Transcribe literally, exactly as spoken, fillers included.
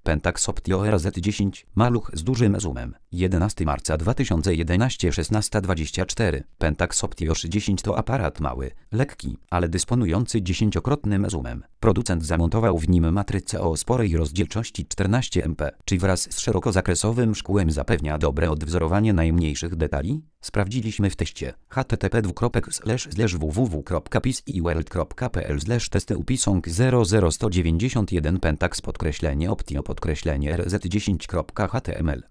Pentax Optio R Z dziesięć, maluch z dużym zoomem. jedenastego marca dwa tysiące jedenastego, szesnasta dwadzieścia cztery. Pentax Optio R dziesięć to aparat mały, lekki, ale dysponujący dziesięciokrotnym zoomem. Producent zamontował w nim matrycę o sporej rozdzielczości czternaście megapikselów, czy wraz z szerokozakresowym szkłem zapewnia dobre odwzorowanie najmniejszych detali? Sprawdziliśmy w teście. h t t p dwukropek slash slash w w w kropka pisworld kropka p l slash testy upisong zero zero jeden dziewięćdziesiąt jeden Pentax podkreślenie Optio podkreślenie R Z dziesięć kropka h t m l